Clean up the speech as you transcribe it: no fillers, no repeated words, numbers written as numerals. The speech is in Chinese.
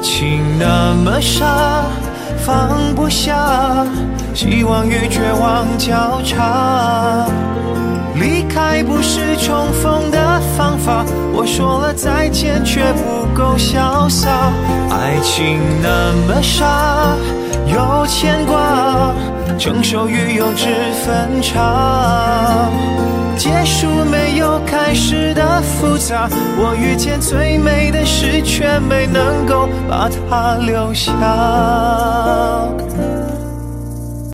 情那么傻，放不下，希望与绝望交叉。离开不是重逢的方法，我说了再见却不够潇洒。爱情那么傻，有牵挂，成熟与幼稚分岔。结束没有开始的复杂，我遇见最美的事，却没能够把它留下。